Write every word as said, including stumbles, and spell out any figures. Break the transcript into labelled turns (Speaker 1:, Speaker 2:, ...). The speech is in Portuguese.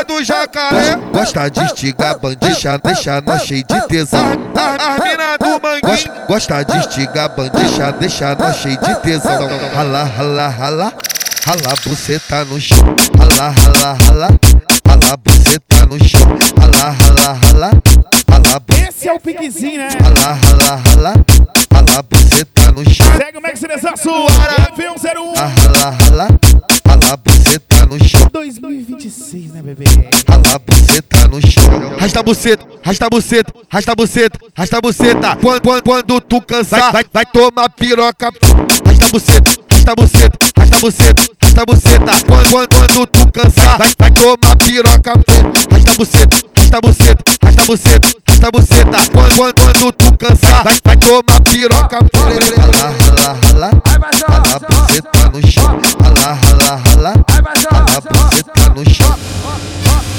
Speaker 1: do jacaré.
Speaker 2: Gosta de estigar bandicha, deixa nós cheio de tesão.
Speaker 1: As mina do manguinho.
Speaker 2: Gosta de estigar bandicha, deixa nós cheio de tesão. Rala, rala, rala, rala, buceta no chão. Rala, rala, rala, rala, buceta no chão. Rala, rala, rala, rala,
Speaker 3: esse é o piquezinho, né?
Speaker 2: rala, rala, rala, rala, buceta no chão.
Speaker 3: Segue o Max nessa sua. V um zero um.
Speaker 2: Rala, rala, rala, buceta no chão.
Speaker 3: dois mil e vinte e seis, né, bebê?
Speaker 2: Rala, buceta no chão.
Speaker 1: Rasta a buceta, rasta a buceta, rasta a buceta, rasta a buceta. Quando, quando, quando tu cansar, vai, vai tomar piroca. Rasta a buceta, rasta a buceta, rasta a buceta, rasta a buceta. Quando, quando, quando tu cansar, vai, vai tomar piroca. Rasta a buceta, rasta a buceta, rasta a buceta, rasta a buceta. Quando, quando, quando tu cansar, vai, vai tomar piroca.
Speaker 2: Rala, rala, rala, rala, buceta no chão. Rala, rala, rala, rala, buceta no chão.